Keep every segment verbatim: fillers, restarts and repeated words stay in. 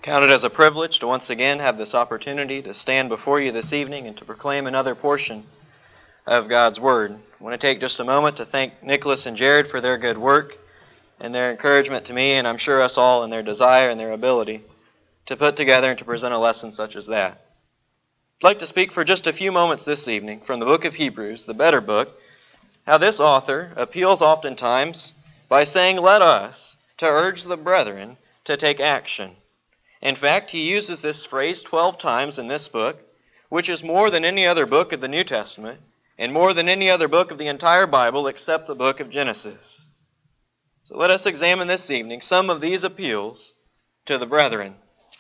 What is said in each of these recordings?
Count it as a privilege to once again have this opportunity to stand before you this evening and to proclaim another portion of God's Word. I want to take just a moment to thank Nicholas and Jared for their good work and their encouragement to me, and I'm sure us all in their desire and their ability to put together and to present a lesson such as that. I'd like to speak for just a few moments this evening from the book of Hebrews, the better book, how this author appeals oftentimes by saying, "Let us," to urge the brethren to take action. In fact, he uses this phrase twelve times in this book, which is more than any other book of the New Testament, and more than any other book of the entire Bible except the book of Genesis. So let us examine this evening some of these appeals to the brethren.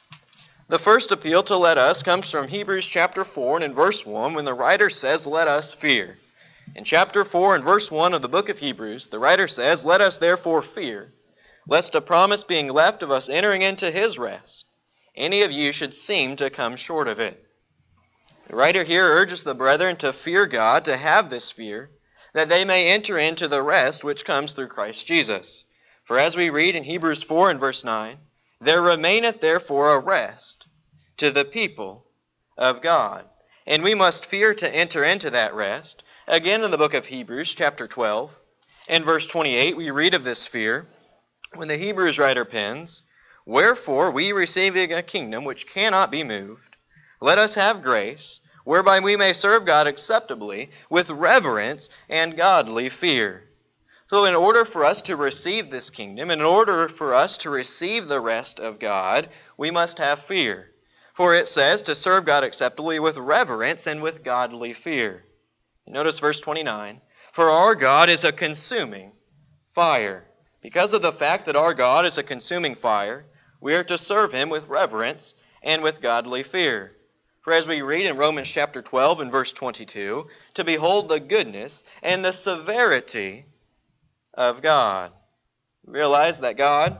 The first appeal to let us comes from Hebrews chapter four and in verse one, when the writer says, "Let us fear." In chapter four and verse one of the book of Hebrews, the writer says, "Let us therefore fear, lest a promise being left of us entering into his rest, any of you should seem to come short of it." The writer here urges the brethren to fear God, to have this fear, that they may enter into the rest which comes through Christ Jesus. For as we read in Hebrews four and verse nine, "There remaineth therefore a rest to the people of God." And we must fear to enter into that rest. Again in the book of Hebrews chapter twelve, in verse twenty-eight, we read of this fear when the Hebrews writer pens, "Wherefore we receiving a kingdom which cannot be moved, let us have grace, whereby we may serve God acceptably with reverence and godly fear." So in order for us to receive this kingdom, in order for us to receive the rest of God, we must have fear. For it says to serve God acceptably with reverence and with godly fear. Notice verse twenty-nine, "For our God is a consuming fire." Because of the fact that our God is a consuming fire, we are to serve Him with reverence and with godly fear. For as we read in Romans chapter twelve and verse twenty-two, "To behold the goodness and the severity of God." We realize that God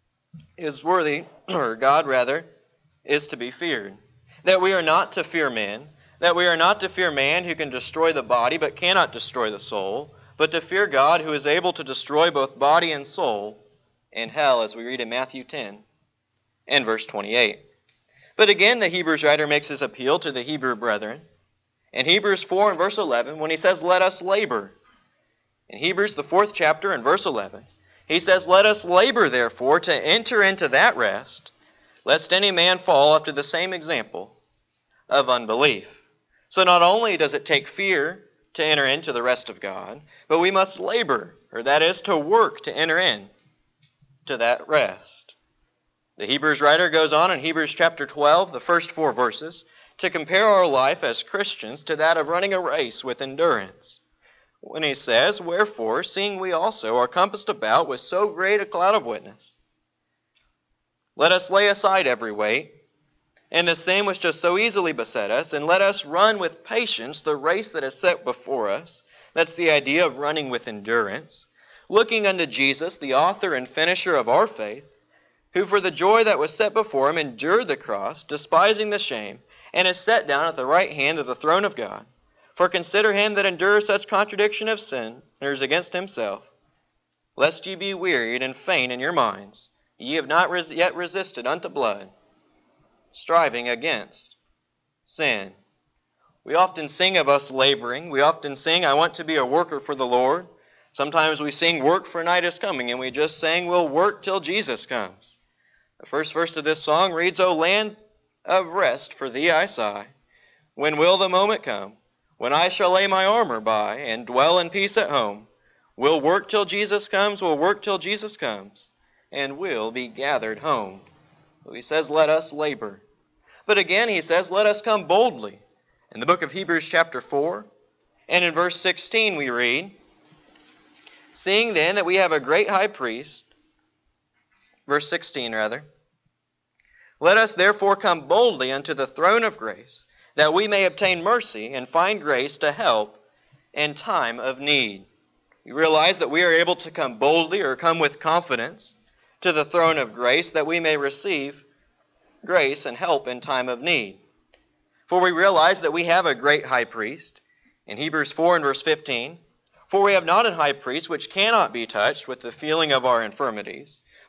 is worthy, or God rather, is to be feared. That we are not to fear men, that we are not to fear man who can destroy the body but cannot destroy the soul, but to fear God who is able to destroy both body and soul in hell, as we read in Matthew ten. And verse twenty-eight. But again, the Hebrews writer makes his appeal to the Hebrew brethren in Hebrews four and verse eleven when he says, "Let us labor." In Hebrews, the fourth chapter and verse eleven, he says, "Let us labor therefore to enter into that rest, lest any man fall after the same example of unbelief." So not only does it take fear to enter into the rest of God, but we must labor, or that is, to work to enter in to that rest. The Hebrews writer goes on in Hebrews chapter twelve, the first four verses, to compare our life as Christians to that of running a race with endurance. When he says, "Wherefore, seeing we also are compassed about with so great a cloud of witness, let us lay aside every weight, and the sin which does so easily beset us, and let us run with patience the race that is set before us." That's the idea of running with endurance. "Looking unto Jesus, the author and finisher of our faith, who for the joy that was set before him endured the cross, despising the shame, and is set down at the right hand of the throne of God. For consider him that endures such contradiction of sinners against himself, lest ye be wearied and faint in your minds. Ye have not res- yet resisted unto blood, striving against sin." We often sing of us laboring. We often sing, "I want to be a worker for the Lord." Sometimes we sing, "Work, for night is coming," and we just sang, "We'll work till Jesus comes." The first verse of this song reads, "O land of rest, for thee I sigh. When will the moment come when I shall lay my armor by and dwell in peace at home? We'll work till Jesus comes, we'll work till Jesus comes, and we'll be gathered home." So he says, let us labor. But again he says, let us come boldly. In the book of Hebrews chapter four, and in verse sixteen we read, "Seeing then that we have a great high priest," verse sixteen rather, "let us therefore come boldly unto the throne of grace, that we may obtain mercy and find grace to help in time of need." We realize that we are able to come boldly, or come with confidence, to the throne of grace, that we may receive grace and help in time of need. For we realize that we have a great high priest. In Hebrews four and verse fifteen, "For we have not an high priest which cannot be touched with the feeling of our infirmities,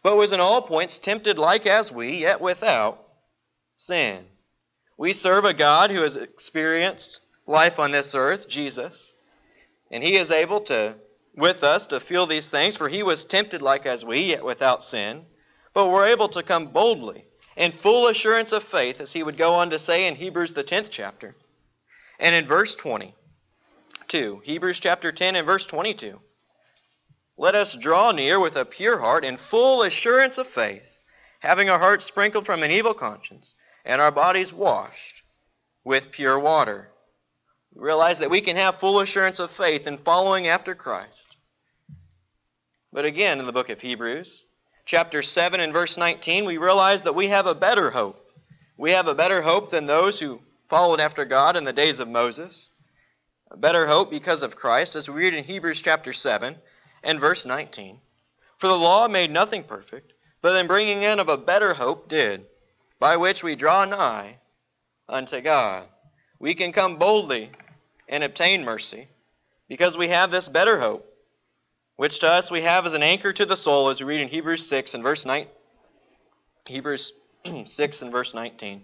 but was in all points tempted like as we, yet without sin. We serve a God who has experienced life on this earth, Jesus, and He is able to, with us, to feel these things, for He was tempted like as we, yet without sin, but we're able to come boldly in full assurance of faith, as he would go on to say in Hebrews the tenth chapter. And in verse twenty-two, Hebrews chapter ten and verse twenty-two, let us draw near with a pure heart in full assurance of faith, having our hearts sprinkled from an evil conscience, and our bodies washed with pure water. We realize that we can have full assurance of faith in following after Christ. But again, in the book of Hebrews, chapter seven and verse nineteen, we realize that we have a better hope. We have a better hope than those who followed after God in the days of Moses. A better hope because of Christ, as we read in Hebrews chapter seven and verse nineteen. For the law made nothing perfect, but in bringing in of a better hope did, by which we draw nigh unto God. We can come boldly and obtain mercy, because we have this better hope, which to us we have as an anchor to the soul, as we read in Hebrews six and verse nine, Hebrews six and verse nineteen.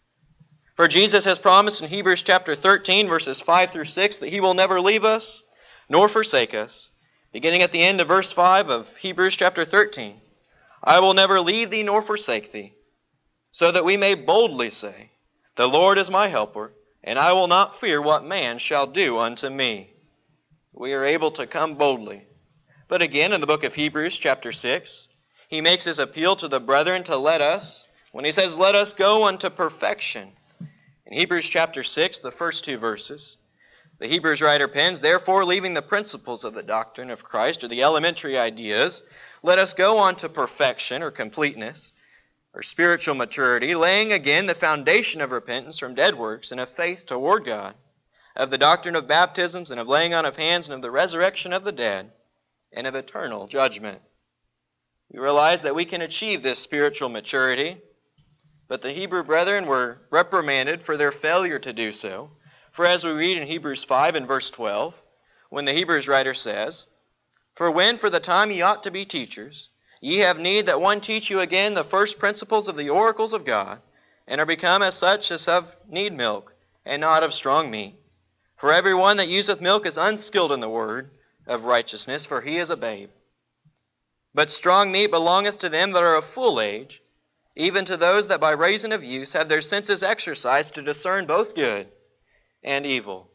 For Jesus has promised in Hebrews chapter thirteen, verses five through six, that He will never leave us nor forsake us. Beginning at the end of verse five of Hebrews chapter thirteen, I will never leave thee nor forsake thee, so that we may boldly say, the Lord is my helper, and I will not fear what man shall do unto me. We are able to come boldly. But again, in the book of Hebrews chapter six, he makes his appeal to the brethren to let us, when he says, let us go unto perfection. In Hebrews chapter six, the first two verses, the Hebrews writer pens, therefore, leaving the principles of the doctrine of Christ, or the elementary ideas, let us go on to perfection, or completeness, or spiritual maturity, laying again the foundation of repentance from dead works and of faith toward God, of the doctrine of baptisms and of laying on of hands and of the resurrection of the dead, and of eternal judgment. We realize that we can achieve this spiritual maturity, but the Hebrew brethren were reprimanded for their failure to do so. For as we read in Hebrews five and verse twelve, when the Hebrews writer says, for when for the time ye ought to be teachers, ye have need that one teach you again the first principles of the oracles of God, and are become as such as have need milk, and not of strong meat. For every one that useth milk is unskilled in the word of righteousness, for he is a babe. But strong meat belongeth to them that are of full age, even to those that by reason of use have their senses exercised to discern both good and evil.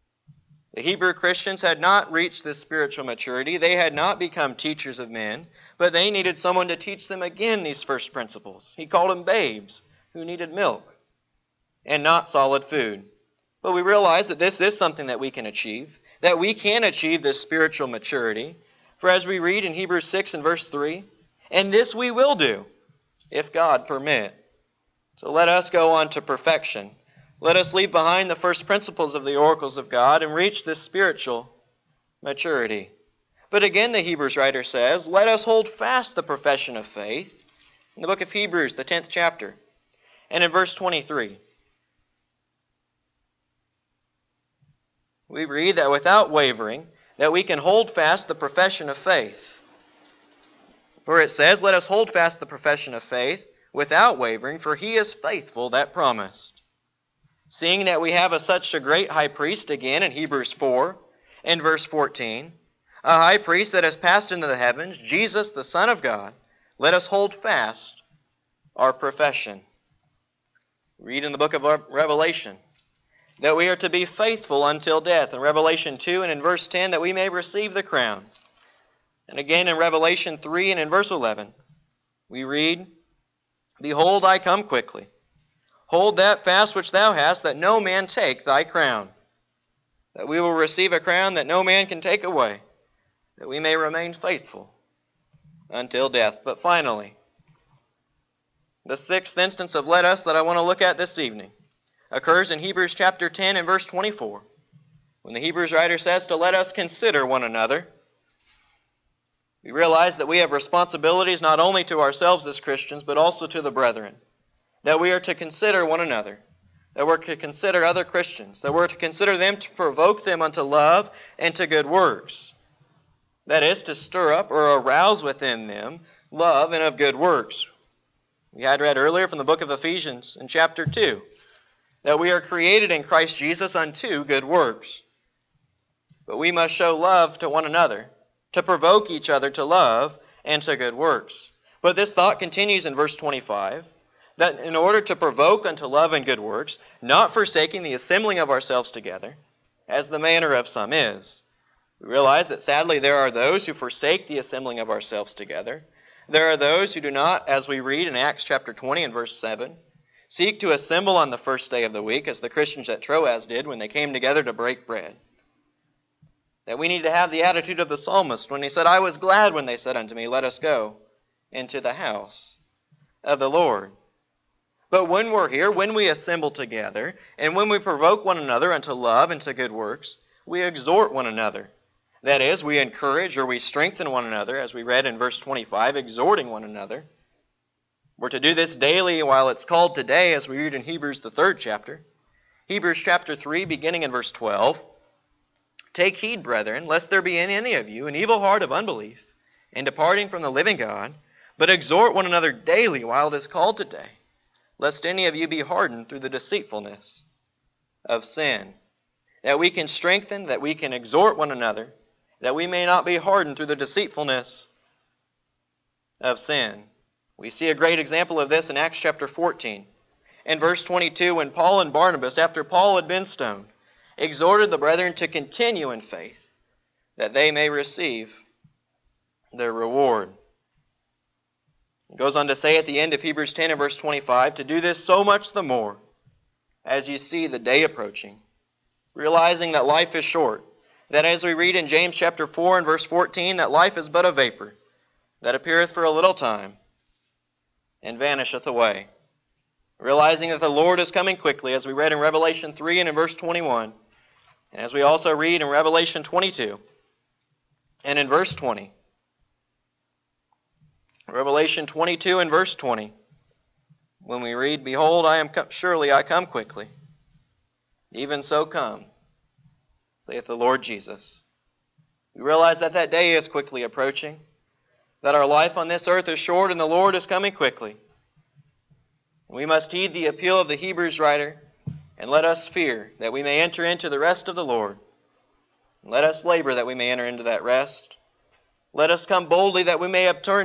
The Hebrew Christians had not reached this spiritual maturity. They had not become teachers of men, but they needed someone to teach them again these first principles. He called them babes who needed milk and not solid food. But we realize that this is something that we can achieve, that we can achieve this spiritual maturity. For as we read in Hebrews six and verse three, and this we will do, if God permit. So let us go on to perfection. Let us leave behind the first principles of the oracles of God and reach this spiritual maturity. But again, the Hebrews writer says, let us hold fast the profession of faith. In the book of Hebrews, the tenth chapter, and in verse twenty-three, we read that without wavering, that we can hold fast the profession of faith. For it says, let us hold fast the profession of faith without wavering, for he is faithful that promised. Seeing that we have a, such a great high priest, again in Hebrews four and verse fourteen, a high priest that has passed into the heavens, Jesus the Son of God, let us hold fast our profession. Read in the book of Revelation that we are to be faithful until death. In Revelation two and in verse ten, that we may receive the crown. And again in Revelation three and in verse eleven, we read, behold, I come quickly. Hold that fast which thou hast, that no man take thy crown. That we will receive a crown that no man can take away, that we may remain faithful until death. But finally, the sixth instance of let us that I want to look at this evening occurs in Hebrews chapter ten and verse twenty-four, when the Hebrews writer says to let us consider one another. We realize that we have responsibilities not only to ourselves as Christians, but also to the brethren. That we are to consider one another. That we're to consider other Christians. That we're to consider them to provoke them unto love and to good works. That is, to stir up or arouse within them love and of good works. We had read earlier from the book of Ephesians in chapter two that we are created in Christ Jesus unto good works. But we must show love to one another, to provoke each other to love and to good works. But this thought continues in verse twenty-five, that in order to provoke unto love and good works, not forsaking the assembling of ourselves together, as the manner of some is. We realize that sadly there are those who forsake the assembling of ourselves together. There are those who do not, as we read in Acts chapter twenty and verse seven, seek to assemble on the first day of the week, as the Christians at Troas did when they came together to break bread. That we need to have the attitude of the psalmist when he said, I was glad when they said unto me, let us go into the house of the Lord. But when we're here, when we assemble together, and when we provoke one another unto love and to good works, we exhort one another. That is, we encourage or we strengthen one another, as we read in verse twenty-five, exhorting one another. We're to do this daily while it's called today, as we read in Hebrews, the third chapter. Hebrews chapter three, beginning in verse twelve. Take heed, brethren, lest there be in any of you an evil heart of unbelief, and departing from the living God, but exhort one another daily while it is called today, lest any of you be hardened through the deceitfulness of sin. That we can strengthen, that we can exhort one another, that we may not be hardened through the deceitfulness of sin. We see a great example of this in Acts chapter fourteen. In verse twenty-two, when Paul and Barnabas, after Paul had been stoned, exhorted the brethren to continue in faith, that they may receive their reward. It goes on to say at the end of Hebrews ten and verse twenty-five, to do this so much the more, as you see the day approaching, realizing that life is short, that as we read in James chapter four and verse fourteen, that life is but a vapor, that appeareth for a little time, and vanisheth away. Realizing that the Lord is coming quickly, as we read in Revelation three and in verse twenty-one, and as we also read in Revelation twenty-two and in verse twenty. Revelation twenty-two and verse twenty, when we read, Behold, I am come, surely I come quickly. Even so come, saith the Lord Jesus. We realize that that day is quickly approaching, that our life on this earth is short and the Lord is coming quickly. We must heed the appeal of the Hebrews writer, and let us fear that we may enter into the rest of the Lord. Let us labor that we may enter into that rest. Let us come boldly that we may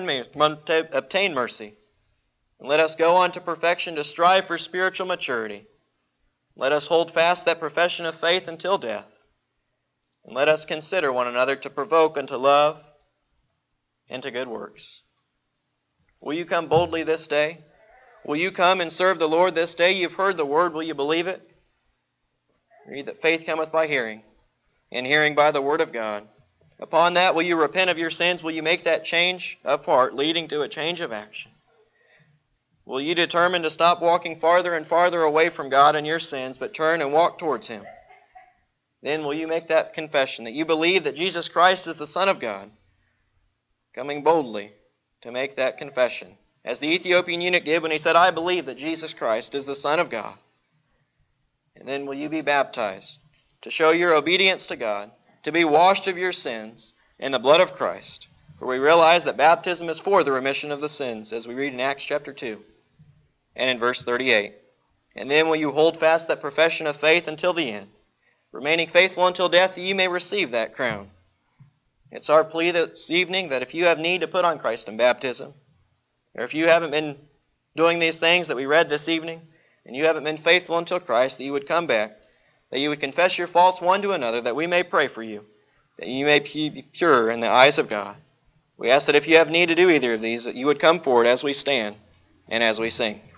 obtain mercy. And let us go on to perfection to strive for spiritual maturity. Let us hold fast that profession of faith until death. And let us consider one another to provoke unto love and to good works. Will you come boldly this day? Will you come and serve the Lord this day? You've heard the word. Will you believe it? Read that faith cometh by hearing, and hearing by the word of God. Upon that, will you repent of your sins? Will you make that change of heart, leading to a change of action? Will you determine to stop walking farther and farther away from God and your sins, but turn and walk towards Him? Then will you make that confession that you believe that Jesus Christ is the Son of God, coming boldly to make that confession, as the Ethiopian eunuch did when he said, I believe that Jesus Christ is the Son of God. And then will you be baptized to show your obedience to God, to be washed of your sins in the blood of Christ. For we realize that baptism is for the remission of the sins, as we read in Acts chapter two and in verse thirty-eight. And then will you hold fast that profession of faith until the end, remaining faithful until death, that you may receive that crown. It's our plea this evening that if you have need to put on Christ in baptism, or if you haven't been doing these things that we read this evening, and you haven't been faithful until Christ, that you would come back, that you would confess your faults one to another, that we may pray for you, that you may be pure in the eyes of God. We ask that if you have need to do either of these, that you would come forward as we stand and as we sing.